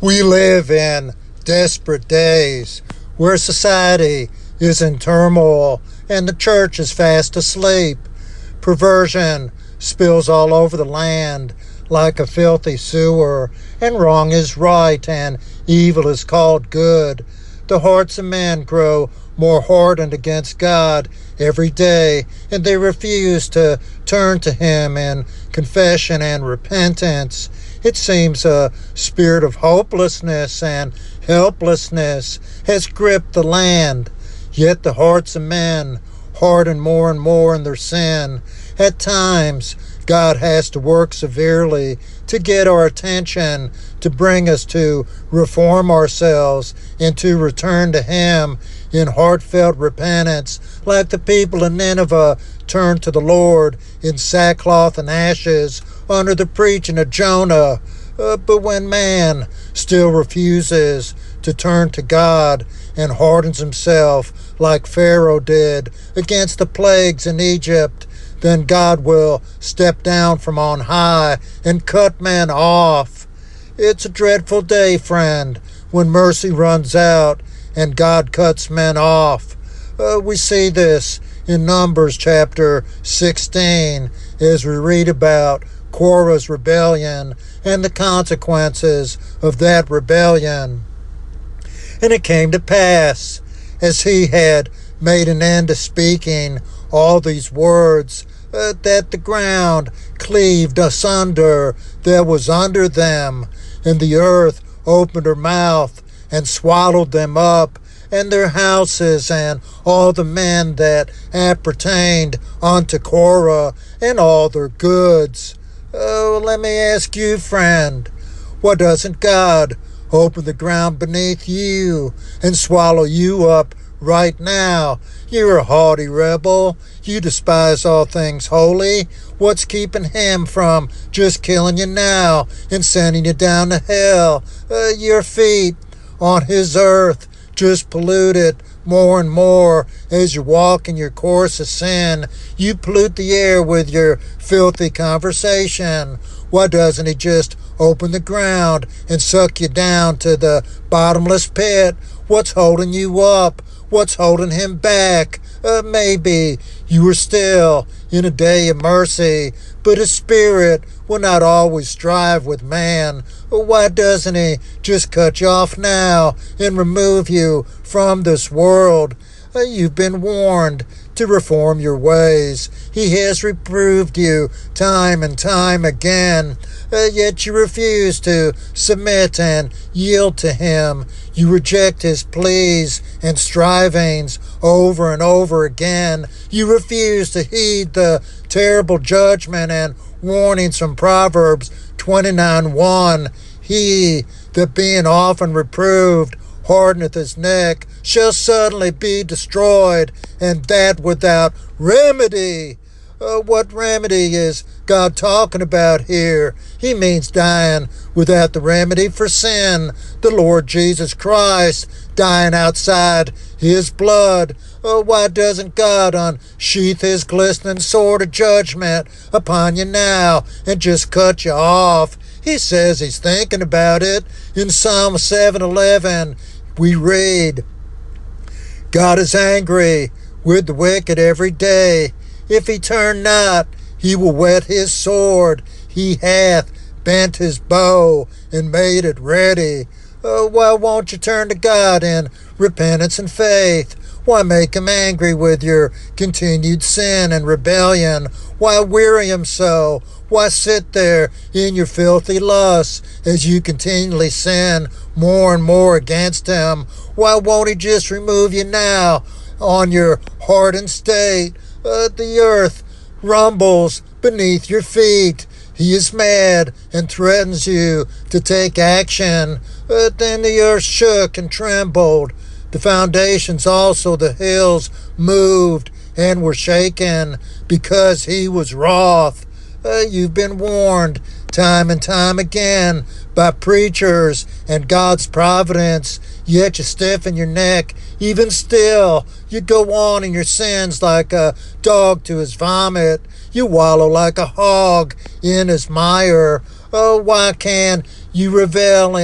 We live in desperate days where society is in turmoil and the church is fast asleep. Perversion spills all over the land like a filthy sewer, and wrong is right and evil is called good. The hearts of men grow more hardened against God every day, and they refuse to turn to Him in confession and repentance. It seems a spirit of hopelessness and helplessness has gripped the land, yet the hearts of men harden more and more in their sin. At times, God has to work severely to get our attention, to bring us to reform ourselves and to return to Him in heartfelt repentance, like the people in Nineveh turned to the Lord in sackcloth and ashes under the preaching of Jonah. But when man still refuses to turn to God and hardens himself like Pharaoh did against the plagues in Egypt, then God will step down from on high and cut men off. It's a dreadful day, friend, when mercy runs out and God cuts men off. We see this in Numbers chapter 16 as we read about Korah's rebellion and the consequences of that rebellion. And it came to pass, as he had made an end of speaking all these words, that the ground cleaved asunder that was under them, and the earth opened her mouth and swallowed them up, and their houses, and all the men that appertained unto Korah, and all their goods. Let me ask you, friend, why doesn't God open the ground beneath you and swallow you up right now? You're a haughty rebel. You despise all things holy. What's keeping Him from just killing you now and sending you down to hell? Your feet on His earth just pollute it more and more as you walk in your course of sin. You pollute the air with your filthy conversation. Why doesn't He just open the ground and suck you down to the bottomless pit? What's holding you up? What's holding Him back? Maybe you are still in a day of mercy, but His Spirit will not always strive with man. Why doesn't He just cut you off now and remove you from this world? You've been warned to reform your ways. He has reproved you time and time again, yet you refuse to submit and yield to Him. You reject His pleas and strivings over and over again. You refuse to heed the terrible judgment and warnings from Proverbs 29:1. He that being often reproved hardeneth his neck shall suddenly be destroyed, and that without remedy. What remedy is God talking about here? He means dying without the remedy for sin. The Lord Jesus Christ dying outside His blood. Why doesn't God unsheath His glistening sword of judgment upon you now and just cut you off? He says He's thinking about it. In Psalm 7:11, we read, God is angry with the wicked every day. If he turn not, He will whet His sword. He hath bent His bow and made it ready. Why won't you turn to God in repentance and faith? Why make Him angry with your continued sin and rebellion? Why weary Him so? Why sit there in your filthy lusts as you continually sin more and more against Him? Why won't He just remove you now on your hardened state? The earth rumbles beneath your feet. He is mad and threatens you to take action. Then the earth shook and trembled. The foundations also, the hills, moved and were shaken because He was wroth. You've been warned time and time again by preachers and God's providence, yet you stiffen your neck. Even still, you go on in your sins like a dog to his vomit. You wallow like a hog in his mire. Oh, why can't you revel in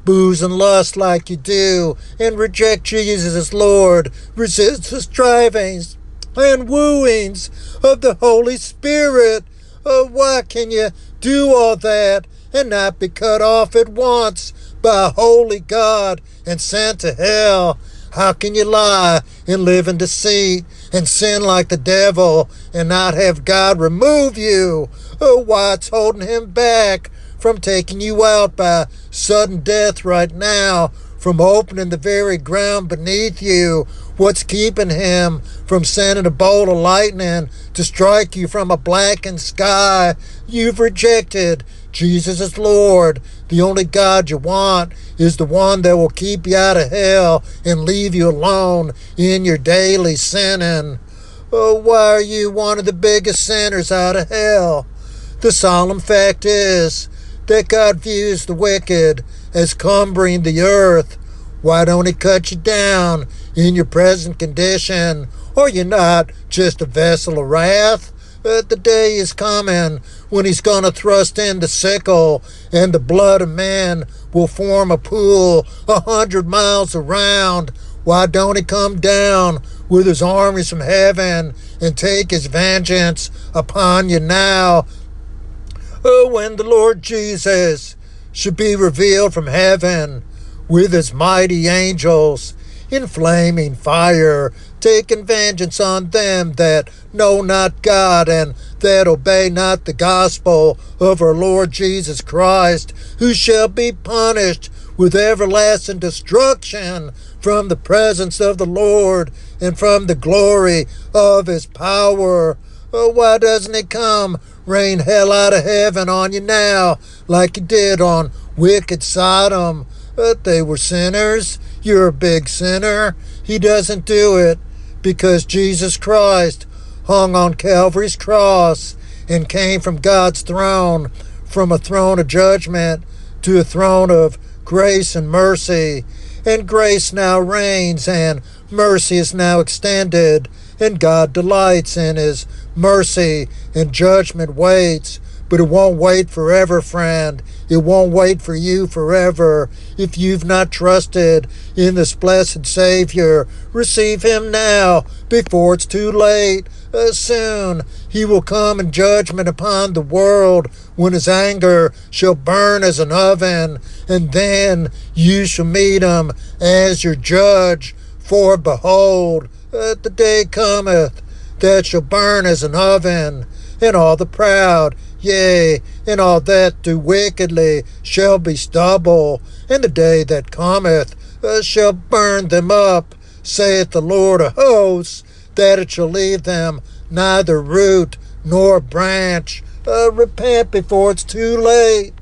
booze and lust like you do, and reject Jesus as Lord, resist the strivings and wooings of the Holy Spirit. Why can you do all that and not be cut off at once by a holy God and sent to hell? How can you lie and live in deceit and sin like the devil and not have God remove you? What's holding him back from taking you out by sudden death right now, from opening the very ground beneath you? What's keeping him from sending a bolt of lightning to strike you from a blackened sky? You've rejected Jesus is Lord. The only God you want is the one that will keep you out of hell and leave you alone in your daily sinning. Why are you one of the biggest sinners out of hell? The solemn fact is that God views the wicked as cumbering the earth. Why don't he cut you down in your present condition? Are you not just a vessel of wrath? The day is coming when he's going to thrust in the sickle, and the blood of men will form a pool 100 miles around. Why don't he come down with his armies from heaven and take his vengeance upon you now? When the Lord Jesus should be revealed from heaven with his mighty angels in flaming fire, taking vengeance on them that know not God and that obey not the gospel of our Lord Jesus Christ, who shall be punished with everlasting destruction from the presence of the Lord and from the glory of his power. Why doesn't he come rain hell out of heaven on you now like he did on wicked Sodom? They were sinners. You're a big sinner. He doesn't do it because Jesus Christ hung on Calvary's cross and came from God's throne, from a throne of judgment to a throne of grace and mercy. And grace now reigns, and mercy is now extended, and God delights in his mercy, and judgment waits. But it won't wait forever, friend. It won't wait for you forever. If you've not trusted in this blessed Savior, receive him now before it's too late. Soon he will come in judgment upon the world, when his anger shall burn as an oven, and then you shall meet him as your judge. For behold, the day cometh that shall burn as an oven, and all the proud, yea, and all that do wickedly shall be stubble, and the day that cometh shall burn them up, saith the Lord of hosts, that it shall leave them neither root nor branch. Repent before it's too late.